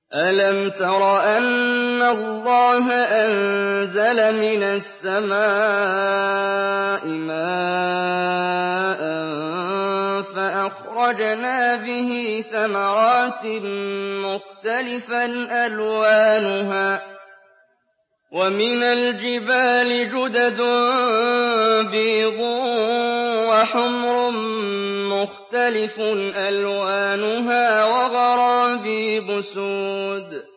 أَلَمْ تَرَ أَنَّ اللَّهَ أَنزَلَ مِنَ السَّمَاءِ مَاءً فَأَخْرَجْنَا بِهِ ثَمَرَاتٍ مُّخْتَلِفًا أَلْوَانُهَا ۚ وَمِنَ الْجِبَالِ جُدَدٌ بِيضٌ وَحُمْرٌ مُّخْتَلِفٌ أَلْوَانُهَا وَغَرَابِيبُ سُودٌ